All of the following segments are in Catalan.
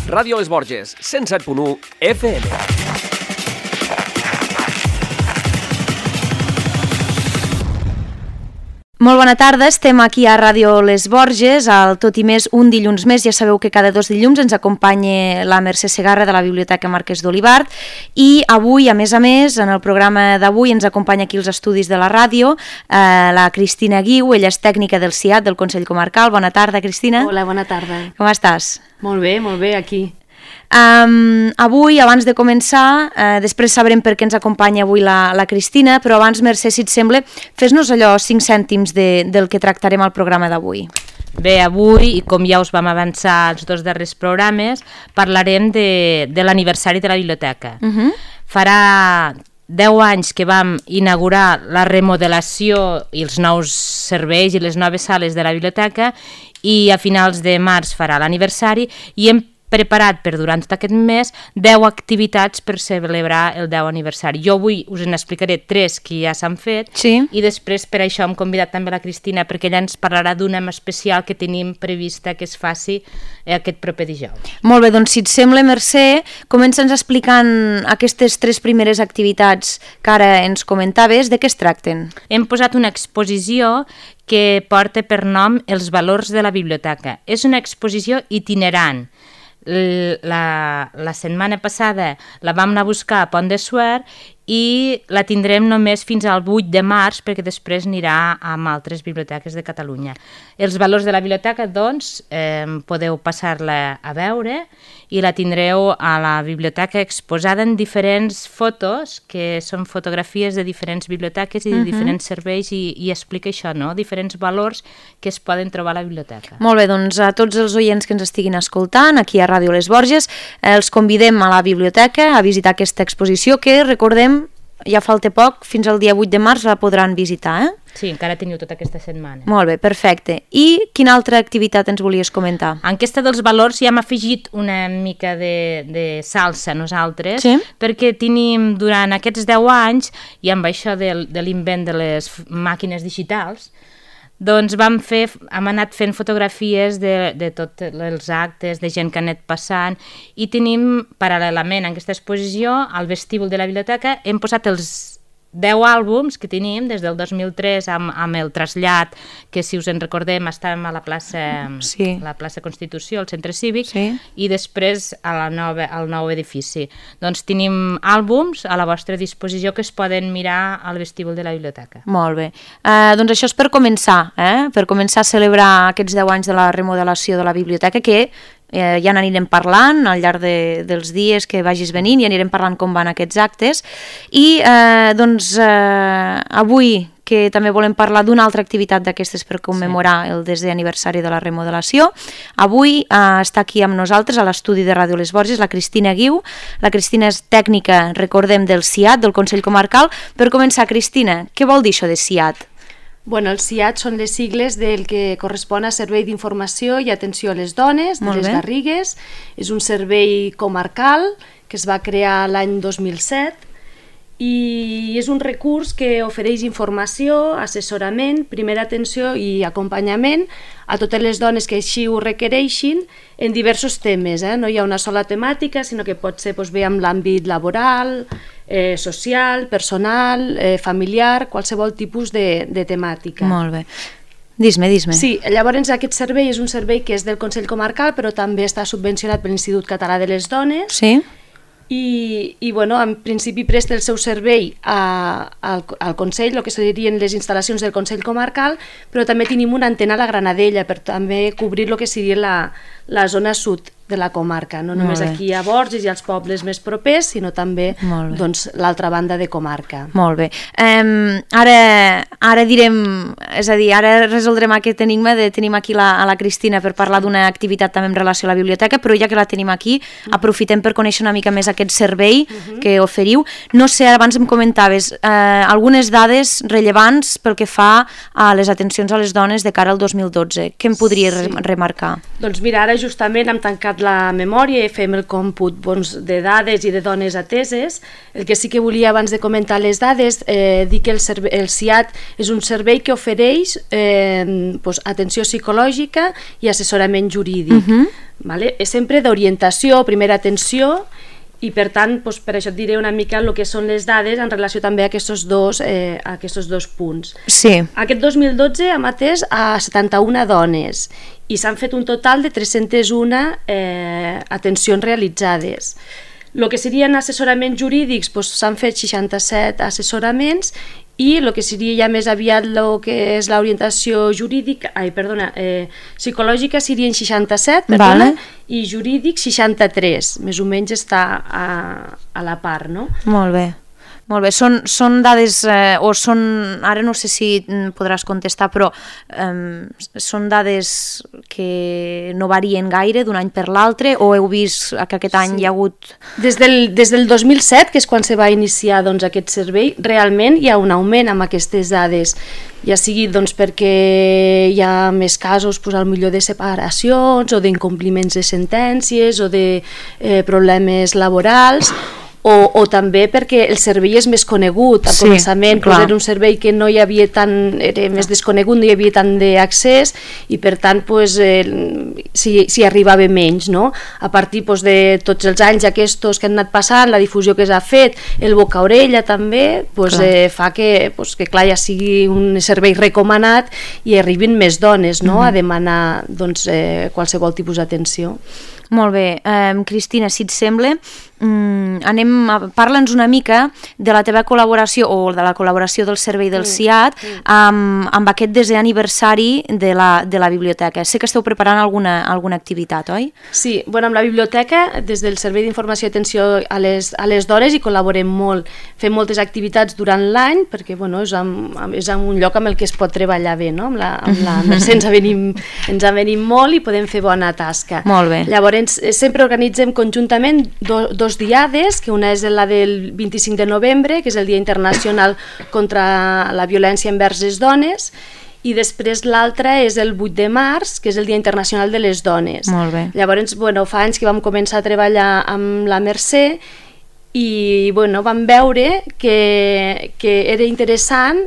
Ràdio Les Borges, 107.1 FM. Molt bona tarda, estem aquí a Ràdio Les Borges, al Tot i Més, un dilluns més. Ja sabeu que cada 2 dilluns ens acompanya la Mercè Segarra de la Biblioteca Marquès d'Olivart i avui, a més, en el programa d'avui ens acompanya aquí als estudis de la ràdio la Cristina Guiu, ella és tècnica del CIAT, del Consell Comarcal. Bona tarda, Cristina. Hola, bona tarda. Com estàs? Molt bé, aquí. Avui, abans de començar, després sabrem per què ens acompanya avui la Cristina, però abans, Mercè, si et sembla, fes-nos allò 5 cèntims del que tractarem al programa d'avui. Bé, avui, com ja us vam avançar als 2 darrers programes, parlarem de l'aniversari de la biblioteca. Farà 10 anys que vam inaugurar la remodelació i els nous serveis i les noves sales de la biblioteca i a finals de març farà l'aniversari i hem preparat per durant tot aquest mes 10 activitats per celebrar el 10 aniversari. Jo avui us en explicaré 3 que ja s'han fet i després per això hem convidat també la Cristina perquè ella ens parlarà d'una especial que tenim prevista que es faci aquest proper dijous. Molt bé, doncs si et sembla, Mercè, comença'ns explicant aquestes 3 primeres activitats que ara ens comentaves, de què es tracten? Hem posat una exposició que porta per nom Els valors de la biblioteca. És una exposició itinerant. La setmana passada la vam anar a buscar a Pont de Suert i la tindrem només fins al 8 de març perquè després anirà a altres biblioteques de Catalunya. Els valors de la biblioteca, doncs, podeu passar-la a veure i la tindreu a la biblioteca exposada en diferents fotos, que són fotografies de diferents biblioteques i de diferents serveis i explica això, no? Diferents valors que es poden trobar a la biblioteca. Molt bé, doncs a tots els oients que ens estiguin escoltant, aquí a Ràdio Les Borges, els convidem a la biblioteca a visitar aquesta exposició que, recordem, ja falta poc, fins al dia 8 de març la podran visitar, eh? Sí, encara teniu tota aquesta setmana. Molt bé, perfecte. I quina altra activitat ens volies comentar? En aquesta dels valors ja hem afegit una mica de salsa nosaltres, perquè tenim durant aquests 10 anys, i amb això de l'invent de les màquines digitals, doncs hem anat fent fotografies de tots els actes, de gent que ha anat passant, i tenim paral·lelament en aquesta exposició, al vestíbul de la biblioteca, hem posat els 10 àlbums que tenim des del 2003 amb el trasllat, que si us en recordem estàvem a la plaça Constitució, al centre cívic, i després al nou edifici. Doncs tenim àlbums a la vostra disposició que es poden mirar al vestíbul de la biblioteca. Molt bé. Doncs això és per començar, per començar a celebrar aquests 10 anys de la remodelació de la biblioteca, que ja n'anirem parlant al llarg dels dies que vagis venint i anirem parlant com van aquests actes i doncs avui que també volem parlar d'una altra activitat d'aquestes per commemorar el 10è aniversari de la remodelació. Avui està aquí amb nosaltres a l'estudi de Ràdio Les Borges la Cristina Guiu. La Cristina és tècnica, recordem, del CIAT, del Consell Comarcal. Per començar, Cristina, què vol dir això de CIAT? Bueno, els CIAT són les sigles del que correspon a Servei d'Informació i Atenció a les Dones, de les Garrigues. És un servei comarcal que es va crear l'any 2007 i és un recurs que ofereix informació, assessorament, primera atenció i acompanyament a totes les dones que així ho requereixin en diversos temes. No hi ha una sola temàtica, sinó que pot ser bé amb l'àmbit laboral, social, personal, familiar, qualsevol tipus de temàtica. Molt bé. Dis-me. Sí, llavors aquest servei és un servei que és del Consell Comarcal, però també està subvencionat per l'Institut Català de les Dones. Sí. I bueno, en principi presta el seu servei al Consell, el que serien les instal·lacions del Consell Comarcal, però també tenim una antena a la Granadella per també cobrir el que seria la zona sud de la comarca, no només aquí a Borges i als pobles més propers, sinó també l'altra banda de comarca. Molt bé. Ara direm, és a dir, ara resoldrem aquest enigma de tenim aquí a la Cristina per parlar d'una activitat també en relació a la biblioteca, però ja que la tenim aquí, aprofitem per conèixer una mica més aquest servei que oferiu. No sé, abans em comentaves algunes dades rellevants pel que fa a les atencions a les dones de cara al 2012. Què em podries remarcar? Doncs mira, ara justament hem tancat treballat la memòria i fem el còmput de dades i de dones ateses. El que sí que volia, abans de comentar les dades, dir que el CIAT és un servei que ofereix atenció psicològica i assessorament jurídic. Vale? És sempre d'orientació, primera atenció, i per tant, per això et diré una mica el que són les dades en relació també a aquests dos punts. Sí. Aquest 2012 hem atès a 71 dones i s'han fet un total de 301 atencions realitzades. El que serien assessoraments jurídics, s'han fet 67 assessoraments, i el que seria ja més aviat el que és l'orientació psicològica serien 67, i jurídic 63, més o menys està a la part, no? Molt bé. Molt bé, són dades, o són, ara no sé si podràs contestar, però són dades que no varien gaire d'un any per l'altre, o heu vist que aquest any hi ha hagut... Des del 2007, que és quan se va iniciar aquest servei, realment hi ha un augment amb aquestes dades, ja sigui perquè hi ha més casos potser de separacions o d'incompliments de sentències o de problemes laborals, o també perquè el servei és més conegut. Al començament era un servei que no hi havia era més desconegut, no hi havia tant d'accés, i per tant s'hi arribava menys, no? A partir de tots els anys aquests que han anat passant, la difusió que s'ha fet, el boca a orella també, fa que ja sigui un servei recomanat i arribin més dones a demanar qualsevol tipus d'atenció. Molt bé, Cristina, si et sembla, parla'ns una mica de la teva col·laboració o de la col·laboració del servei del CIAT amb aquest desè aniversari de la biblioteca. Sé que esteu preparant alguna activitat, oi? Sí, amb la biblioteca, des del Servei d'Informació i Atenció a les Dones hi col·laborem molt. Fem moltes activitats durant l'any perquè és un lloc amb el que es pot treballar bé, no? Amb la Mercè ens avenim molt i podem fer bona tasca. Molt bé. Llavors, sempre organitzem conjuntament dos diades, que una és la del 25 de novembre, que és el Dia Internacional contra la Violència envers les Dones, i després l'altra és el 8 de març, que és el Dia Internacional de les Dones. Molt bé. Llavors, fa anys que vam començar a treballar amb la Mercè i vam veure que era interessant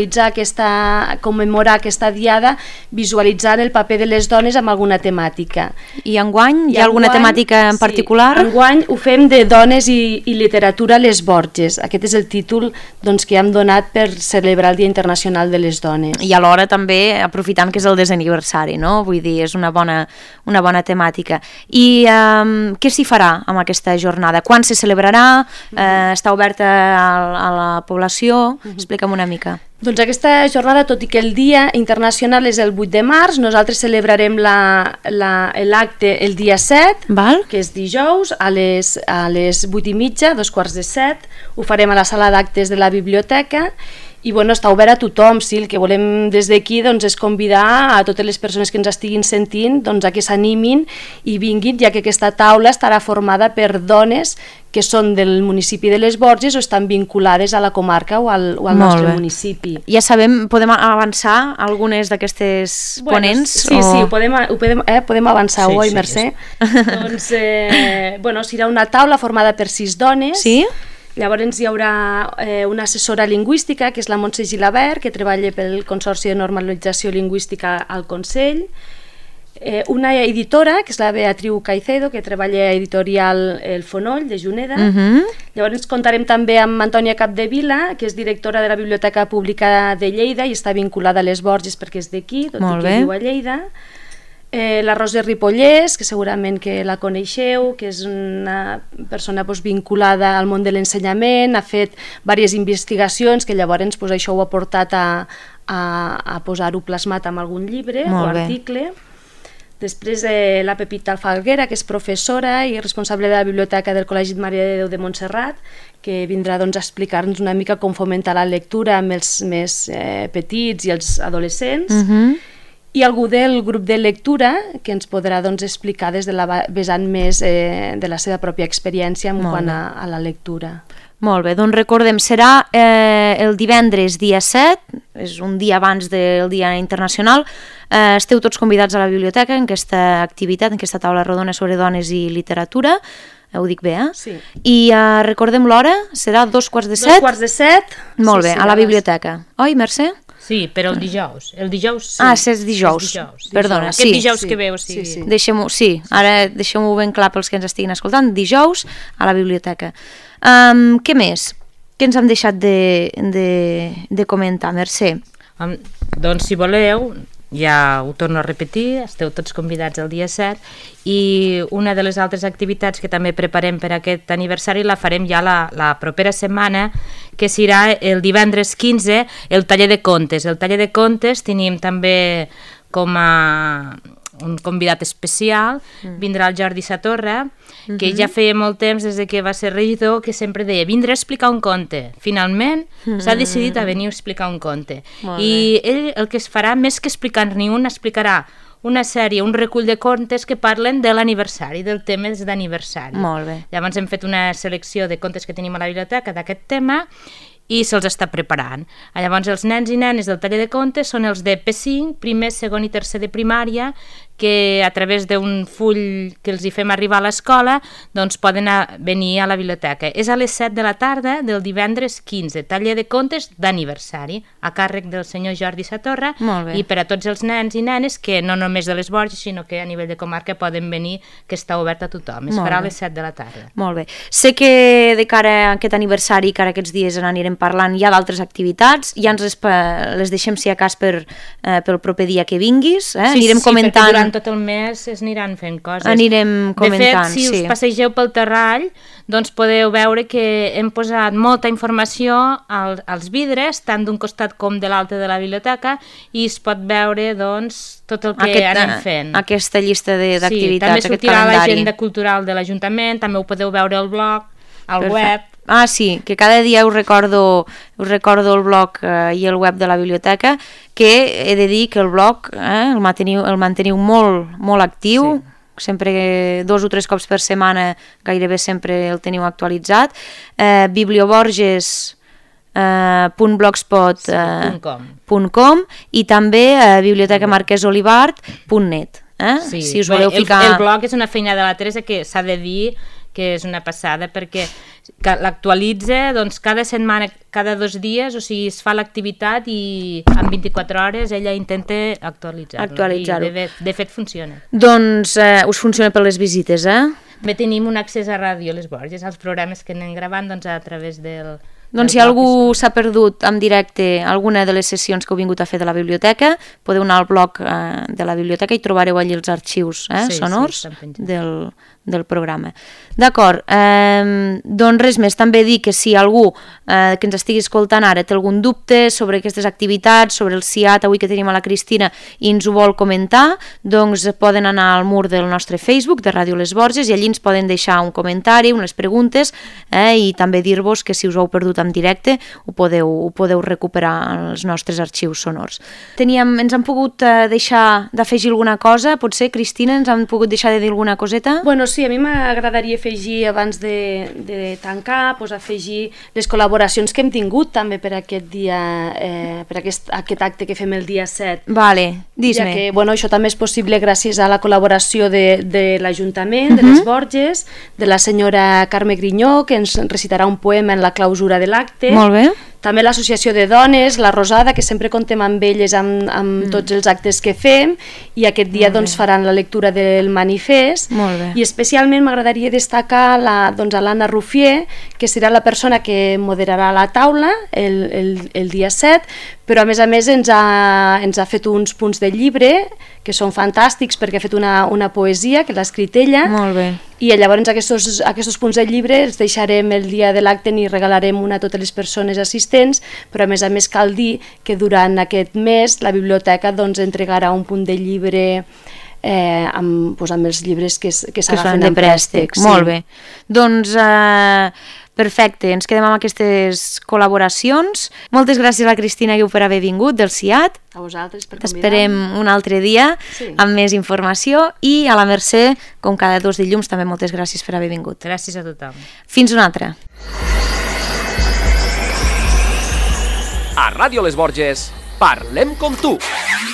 commemorar aquesta diada visualitzant el paper de les dones amb alguna temàtica. I enguany hi ha alguna temàtica en particular? Sí, enguany ho fem de dones i literatura a les Borges. Aquest és el títol que hem donat per celebrar el Dia Internacional de les Dones. I alhora també aprofitant que és el desè aniversari, no? Vull dir, és una bona temàtica. I què s'hi farà amb aquesta jornada? Quan se celebrarà? Està oberta a la població? Explica'm una mica. Doncs aquesta jornada, tot i que el Dia Internacional és el 8 de març, nosaltres celebrarem l'acte el dia 7, que és dijous, a les 8:30, 7:15, ho farem a la sala d'actes de la biblioteca, i està obert a tothom. Sí, el que volem des d'aquí és convidar a totes les persones que ens estiguin sentint a que s'animin i vinguin, ja que aquesta taula estarà formada per dones que són del municipi de les Borges o estan vinculades a la comarca o al nostre municipi. Ja sabem, podem avançar algunes d'aquestes ponents? Sí, podem avançar, oi, Mercè? Doncs, serà una taula formada per 6 dones. Sí? Llavors hi haurà una assessora lingüística, que és la Montse Gilabert, que treballa pel Consorci de Normalització Lingüística al Consell, una editora, que és la Beatriu Caicedo, que treballa a Editorial El Fonoll, de Juneda. Llavors contarem també amb Antònia Capdevila, que és directora de la Biblioteca Pública de Lleida i està vinculada a les Borges perquè és d'aquí, tot i que viu a Lleida. La Rosa Ripollès, que segurament que la coneixeu, que és una persona vinculada al món de l'ensenyament, ha fet diverses investigacions que llavors això ho ha portat a posar-ho plasmat en algun llibre o article. Després la Pepita Alfaguera, que és professora i responsable de la biblioteca del Col·legi Mare de Déu de Montserrat, que vindrà a explicar-nos una mica com fomentar la lectura amb els més petits i els adolescents. i algú del grup de lectura que ens podrà doncs, explicar des de la vessant més de la seva pròpia experiència en quant a la lectura. Molt bé, doncs recordem, serà el divendres dia 7, és un dia abans del Dia Internacional. Esteu tots convidats a la biblioteca en aquesta activitat, en aquesta taula rodona sobre dones i literatura. Ho dic bé, Sí. I recordem l'hora, serà 2:45? 2:45. Molt bé, a la biblioteca. Oi, Mercè? Sí, però el dijous. El dijous, sí. Ah, és dijous. Perdona, sí. Aquest dijous que veu, sí. Sí, ara deixem-ho ben clar pels que ens estiguin escoltant. Dijous a la biblioteca. Què més? Què ens hem deixat de comentar, Mercè? Doncs si voleu, ja ho torno a repetir, esteu tots convidats el dia 7 i una de les altres activitats que també preparem per aquest aniversari la farem ja la propera setmana, que serà el divendres 15, el taller de contes. El taller de contes tenim també com a un convidat especial, vindrà el Jordi Satorra, que ja feia molt temps des que va ser regidor que sempre deia vindré a explicar un conte. Finalment s'ha decidit a venir a explicar un conte. I ell el que es farà, més que explicar-ne un, explicarà una sèrie, un recull de contes que parlen de l'aniversari, del tema d'aniversari. Molt bé. Llavors hem fet una selecció de contes que tenim a la biblioteca d'aquest tema i se'ls està preparant. Llavors els nens i nenes del taller de contes són els de P5, primer, segon i tercer de primària, que a través d'un full que els hi fem arribar a l'escola doncs poden venir a la biblioteca. És a les 7 de la tarda del divendres 15, taller de contes d'aniversari, a càrrec del senyor Jordi Satorra, i per a tots els nens i nenes que no només de les Borges, sinó que a nivell de comarca poden venir, que està obert a tothom. Es farà a les 7 de la tarda. Molt bé. Sé que de cara a aquest aniversari, que ara aquests dies n'anirem parlant, hi ha d'altres activitats, ja ens les deixem si a cas pel proper dia que vinguis, anirem comentant. Durant tot el mes es aniran fent coses. Anirem comentant, de fet, si us passegeu pel Terrall, doncs podeu veure que hem posat molta informació als vidres, tant d'un costat com de l'altre de la biblioteca, i es pot veure doncs tot el que anem fent. Aquesta llista d'activitats, també sortirà l'agenda cultural de l'Ajuntament, també ho podeu veure al blog, al web. Ah, sí, que cada dia us recordo el blog i el web de la biblioteca, que he de dir que el blog el manteniu molt actiu, sempre 2 o 3 cops per setmana, gairebé sempre el teniu actualitzat. biblioborges.blogspot.com i també bibliotecamarquesolivart.net. Si us voleu ficar... El blog és una feina de la Teresa que s'ha de dir que és una passada, perquè l'actualitza doncs, cada setmana, cada 2 dies, o sigui, es fa l'activitat i en 24 hores ella intenta actualitzar-ho. De fet, funciona. Doncs us funciona per les visites, Bé, tenim un accés a Ràdio Les Borges, als programes que anem gravant doncs, a través del... Doncs si algú s'ha perdut en directe alguna de les sessions que heu vingut a fer de la biblioteca, podeu anar al blog de la biblioteca i trobareu allí els arxius sonors del programa. D'acord, doncs res més, també dir que si algú que ens estigui escoltant ara té algun dubte sobre aquestes activitats, sobre el CIAT avui que tenim a la Cristina i ens ho vol comentar, doncs poden anar al mur del nostre Facebook de Ràdio Les Borges i allí ens poden deixar un comentari, unes preguntes i també dir-vos que si us ho heu perdut en directe ho podeu recuperar als nostres arxius sonors. Ens han pogut deixar d'afegir alguna cosa? Potser, Cristina, ens han pogut deixar de dir alguna coseta? Bueno, sí, a mi m'agradaria afegir abans de tancar, afegir les col·laboracions que hem tingut també per aquest dia, per aquest acte que fem el dia 7. Vale, dis-me. Ja que, això també és possible gràcies a la col·laboració de l'Ajuntament, de les Borges, de la senyora Carme Grinyó, que ens recitarà un poema en la clausura de l'acte. Molt bé. També l'Associació de Dones, la Rosada, que sempre contem amb elles amb tots els actes que fem, i aquest dia doncs, faran la lectura del manifest. Molt bé. I especialment m'agradaria destacar a l'Anna Rufier, que serà la persona que moderarà la taula el dia 7, però a més ens ha fet uns punts de llibre que són fantàstics perquè ha fet una poesia que l'ha escrit ella. Molt bé. I llavors aquests punts de llibre els deixarem el dia de l'acte i regalarem una a totes les persones assistents, però a més cal dir que durant aquest mes la biblioteca entregarà un punt de llibre amb els llibres que s'agafen en préstec. Molt bé. Doncs perfecte, ens quedem amb aquestes col·laboracions. Moltes gràcies a la Cristina Guiu per haver vingut del CIAT. A vosaltres per convidar. T'esperem un altre dia amb més informació, i a la Mercè, com cada 2 dilluns, també moltes gràcies per haver vingut. Gràcies a tothom. Fins una altra. A Ràdio Les Borges, parlem com tu.